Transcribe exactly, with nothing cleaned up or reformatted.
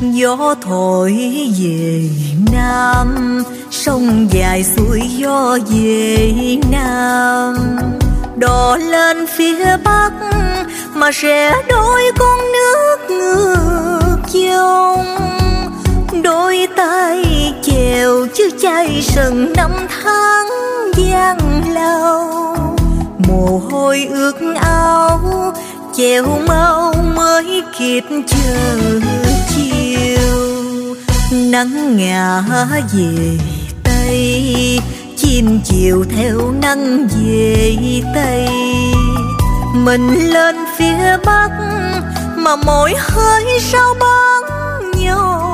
Gió thổi về Nam, sông dài xuôi gió về Nam. Đò lên phía Bắc mà sẽ đôi con nước ngược dòng. Đôi tay chèo chứ chay sừng năm tháng gian lao. Mồ hôi ướt áo chèo mau mới kịp chờ chiều. Nắng ngả về Tây, chim chiều theo nắng về Tây. Mình lên phía Bắc mà mỗi hơi sao bắn nhau.